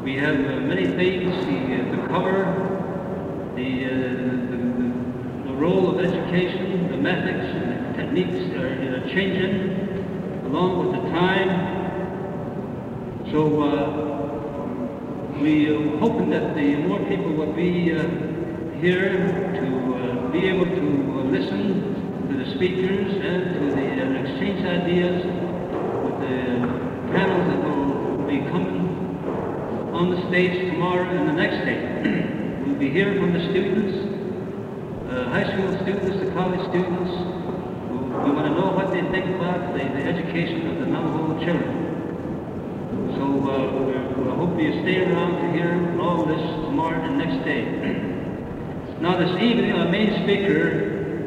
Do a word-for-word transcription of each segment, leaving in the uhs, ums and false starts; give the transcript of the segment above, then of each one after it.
We have uh, many things the, uh, to cover, the, uh, the, the, the role of education, the methods and the techniques are uh, changing along with the time. So uh, we are hoping that the more people will be uh, here to uh, be able to uh, listen to the speakers and to the uh, exchange ideas with the panels that will be coming on the stage tomorrow and the next day. We'll be hearing from the students, uh, high school students, the college students. We want to know what they think about the, the education of the Navajo children. So uh, I hope you stay around to hear all this tomorrow and next day. Now this evening, our main speaker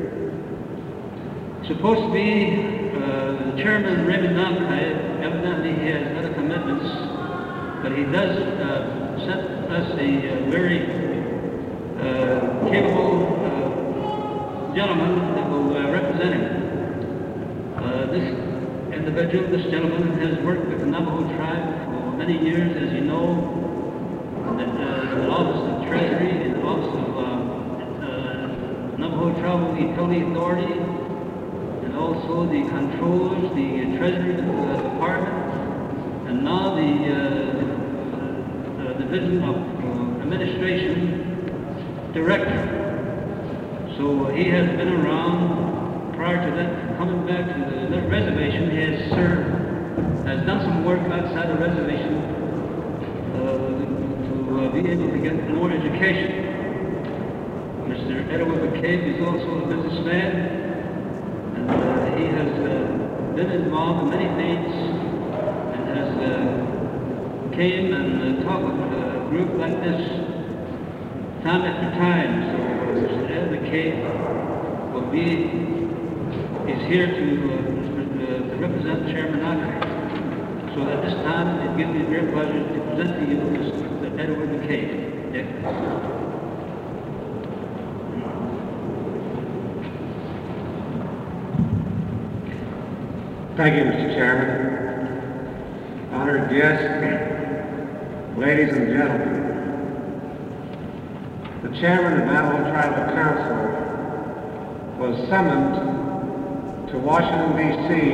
is supposed to be uh, the chairman, Raymond Namkai. Evidently he has other commitments, but he does uh, send us a uh, very uh, capable uh, gentleman that will uh, represent him. Uh, this individual, this gentleman, has worked with the Navajo tribe for many years, as you know, in the, uh, in the Office of Treasury, in the Office of uh, uh, Navajo Tribal Utility Authority, and also the controllers, the Treasury uh, Department, and now the uh, uh, Division of uh, Administration Director. So uh, he has been around. Prior to that, coming back to the, the reservation, he has served, has done some work outside the reservation uh, to uh, be able to get more education. Mister Edward McCabe is also a businessman, and uh, he has uh, been involved in many things and has uh, came and uh, talked with a group like this time after time. So Mister Edward McCabe will be is here to, uh, to represent Chairman Namkai. So at this time, it gives me great pleasure to present to you Mister Edward McCabe. Dick. Thank you, Mister Chairman. Honored guests, ladies and gentlemen. The Chairman of Navajo Tribal Council was summoned to Washington, D C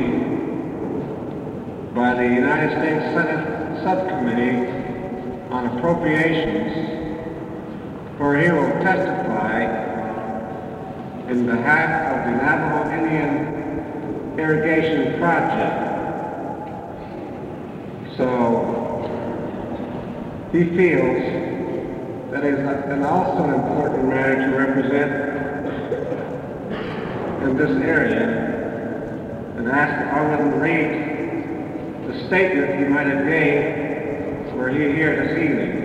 by the United States Senate Subcommittee on Appropriations, where he will testify in behalf of the Navajo Indian Irrigation Project. So he feels that it is an also an important matter to represent in this area, and asked if I wouldn't read the statement he might have gave were he here this evening.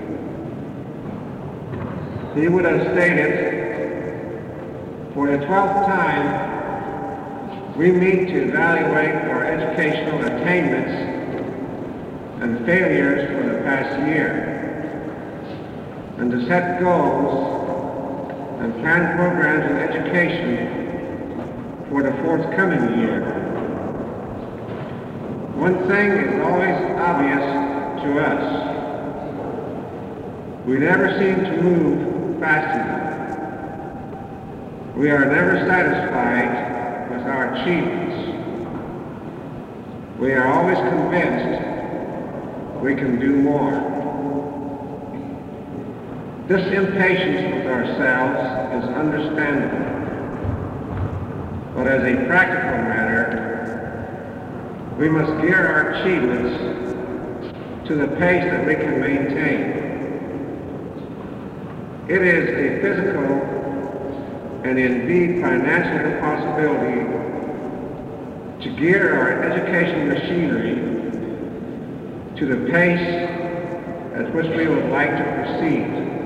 He would have stated, for the twelfth time, we meet to evaluate our educational attainments and failures for the past year, and to set goals and plan programs in education for the forthcoming year. One thing is always obvious to us. We never seem to move fast enough. We are never satisfied with our achievements. We are always convinced we can do more. This impatience with ourselves is understandable. But as a practical matter, we must gear our achievements to the pace that we can maintain. It is a physical and indeed financial impossibility to gear our education machinery to the pace at which we would like to proceed.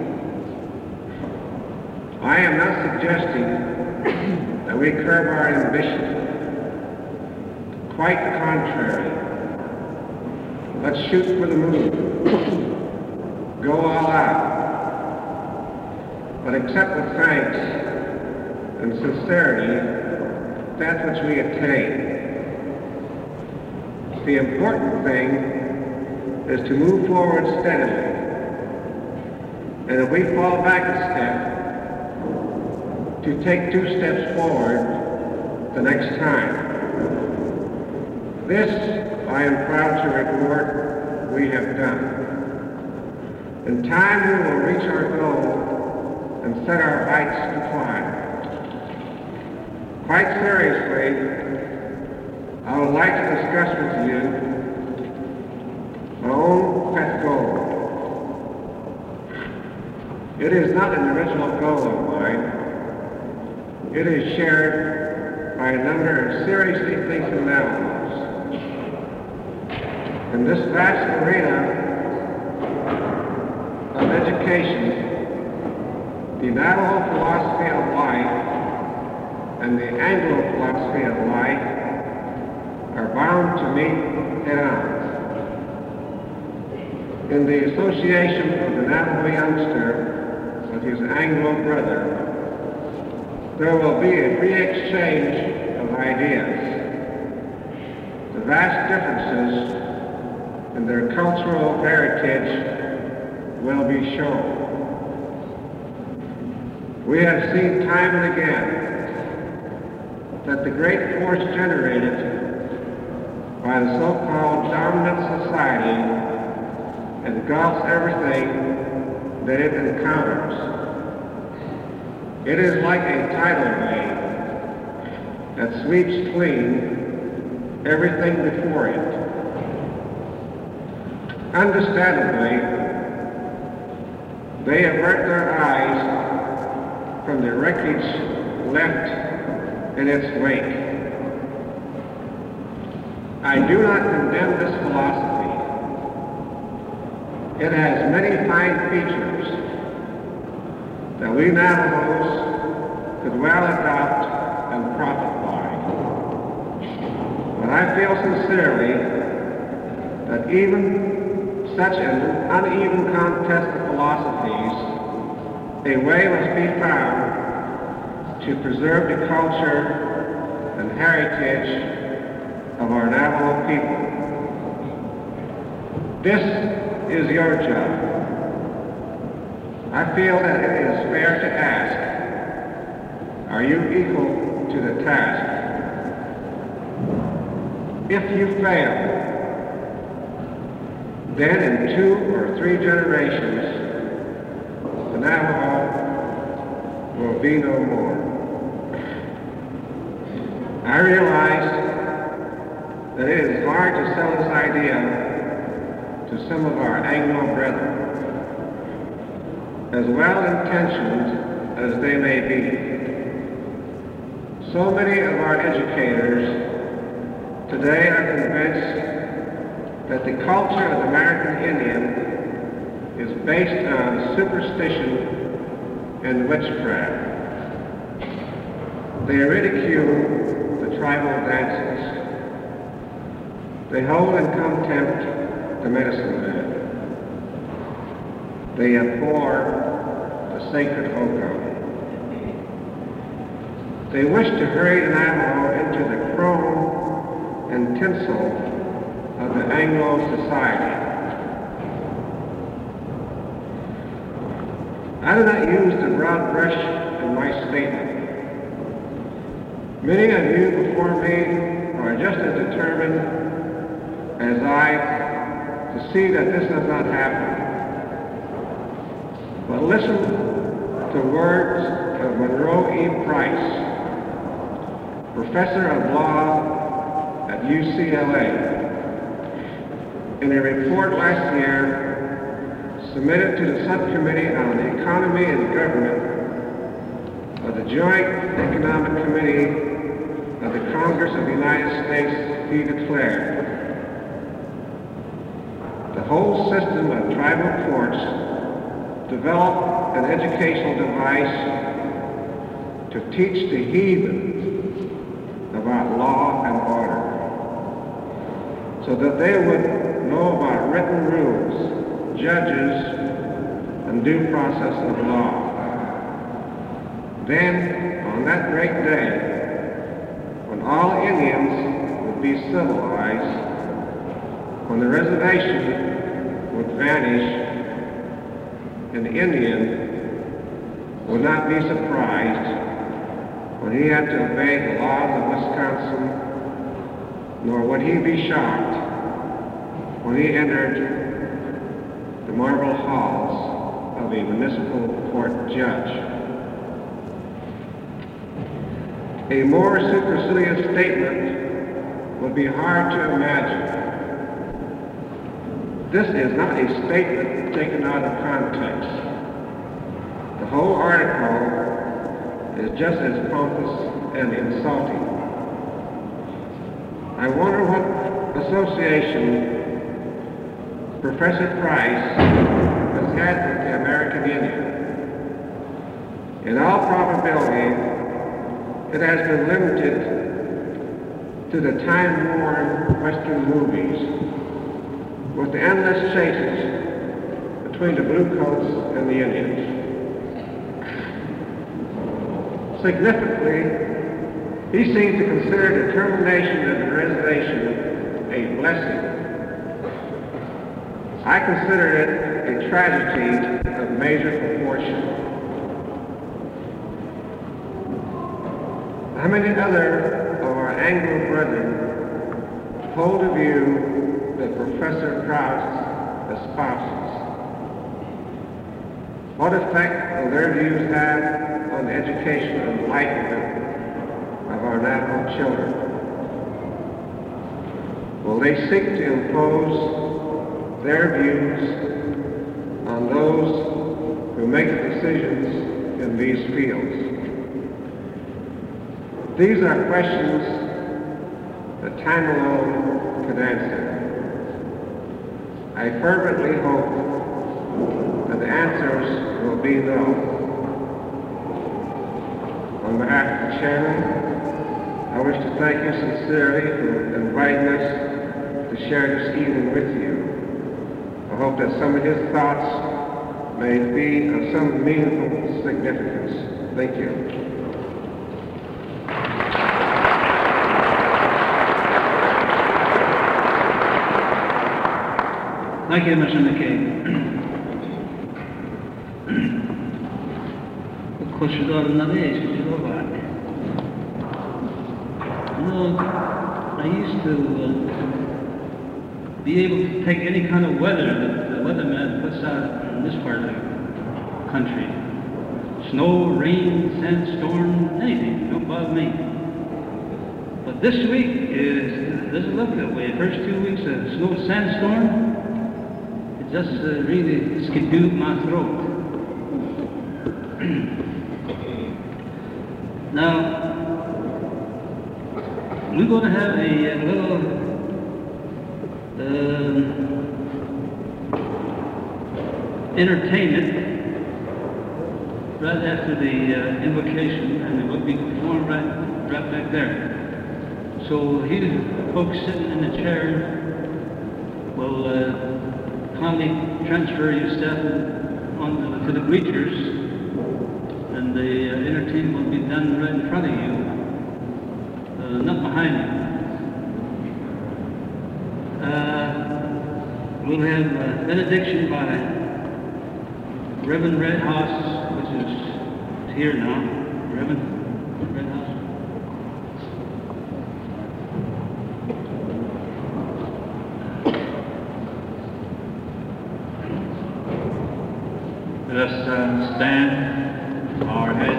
I am not suggesting that we curb our ambition. Quite the contrary. Let's shoot for the moon. Go all out. But accept with thanks and sincerity that which we attain. The important thing is to move forward steadily. And if we fall back a step, to take two steps forward the next time. This, I am proud to report, we have done. In time, we will reach our goal and set our heights to climb. Quite seriously, I would like to discuss with you my own pet goal. It is not an original goal of mine. It is shared by a number of seriously thinking Navajos. In this vast arena of education, the Navajo philosophy of life and the Anglo philosophy of life are bound to meet head-on. In the association of the Navajo youngster with his Anglo brother, there will be a free exchange of ideas. The vast differences in their cultural heritage will be shown. We have seen time and again that the great force generated by the so-called dominant society engulfs everything that it encounters. It is like a tidal wave that sweeps clean everything before it. Understandably, they avert their eyes from the wreckage left in its wake. I do not condemn this philosophy. It has many fine features that we Navajos could well adopt and profit by. But I feel sincerely that even such an uneven contest of philosophies, a way must be found to preserve the culture and heritage of our Navajo people. This is your job. I feel that it is fair to ask, are you equal to the task? If you fail, then in two or three generations, the Navajo will be no more. I realize that it is hard to sell this idea to some of our Anglo brethren, as well-intentioned as they may be. So many of our educators today are convinced that the culture of the American Indian is based on superstition and witchcraft. They ridicule the tribal dances. They hold in contempt the medicine man. They abhor the sacred hokum. They wish to hurry the Navajo into the chrome and tinsel of the Anglo society. I do not use the broad brush in my statement. Many of you before me are just as determined as I to see that this does not happen. But listen to words of Monroe E. Price, professor of law at U C L A, in a report last year submitted to the Subcommittee on Economy and Government of the Joint Economic Committee of the Congress of the United States. He declared, the whole system of tribal courts developed an educational device to teach the heathen about law and order, so that they would know about written rules, judges, and due process of law. Then, on that great day, when all Indians would be civilized, when the reservation would vanish, and the Indian would not be surprised when he had to obey the laws of Wisconsin, nor would he be shocked when he entered the marble halls of a municipal court judge. A more supercilious statement would be hard to imagine. This is not a statement taken out of context. The whole article is just as pompous and insulting. I wonder what association Professor Price has had with the American Indian. In all probability, it has been limited to the time-worn Western movies with the endless chases between the bluecoats and the Indians. Significantly, he seems to consider the termination of the reservation a blessing. I consider it a tragedy of major proportion. How many other of our Anglo brethren hold a view that Professor Krauss espouses? What effect will their views have on the education and enlightenment of our Navajo children? Will they seek to impose their views on those who make decisions in these fields? These are questions that time alone can answer. I fervently hope that the answers will be no. On behalf of the chairman, I wish to thank you sincerely for inviting us to share this evening with you. I hope that some of his thoughts may be of some meaningful significance. Thank you. Thank you, Mister McKay. Koşular nereye çıkıyor bak? You know, I used to uh, be able to take any kind of weather that the weatherman puts out in this part of the country. Snow, rain, sandstorm, anything, don't bother me. But this week is, doesn't look that way. The first two weeks of snow sandstorm, it just uh, really skidooed my throat. Now, we're going to have a, a little uh, entertainment right after the uh, invocation, and it will be performed right, right back there. So here, the folks sitting in the chair will uh, kindly transfer your stuff on the, to the bleachers, and the uh, entertainment will be done right in front of you, uh, not behind you. Uh, we'll have uh, benediction by Reverend Redhouse, which is here now. Reverend Redhouse. Let us uh, stand our heads.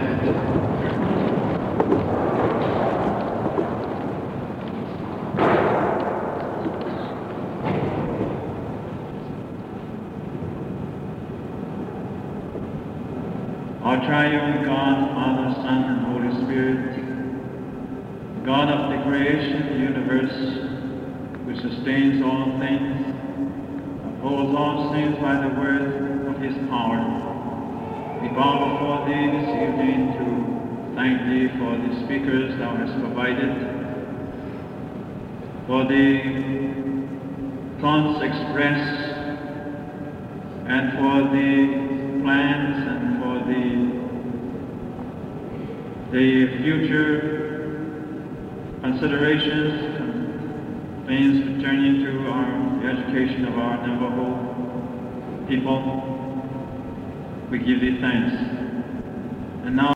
Our triune God, Father, Son, and Holy Spirit, God of the creation of the universe, who sustains all things, upholds all things by the word of his power, we bow before thee this evening to thank thee for the speakers thou hast provided, for the thoughts expressed, and for the plans and for the, the future considerations and things pertaining to our the education of our Navajo people, we give thee thanks. And now